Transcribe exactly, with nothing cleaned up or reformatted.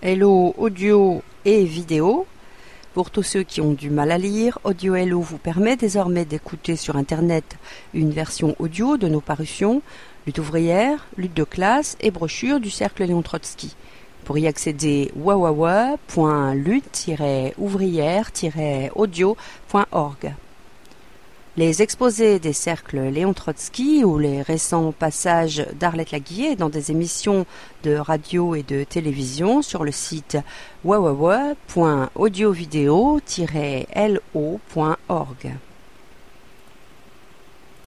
Hello audio et vidéo. Pour tous ceux qui ont du mal à lire, Audio Hello vous permet désormais d'écouter sur Internet une version audio de nos parutions, lutte ouvrière, lutte de classe et brochures du Cercle Léon Trotsky. Pour y accéder, w w w point lutte tiret ouvrière tiret audio point org. Les exposés des cercles Léon Trotsky ou les récents passages d'Arlette Laguillet dans des émissions de radio et de télévision sur le site w w w point audio vidéo tiret l o point org.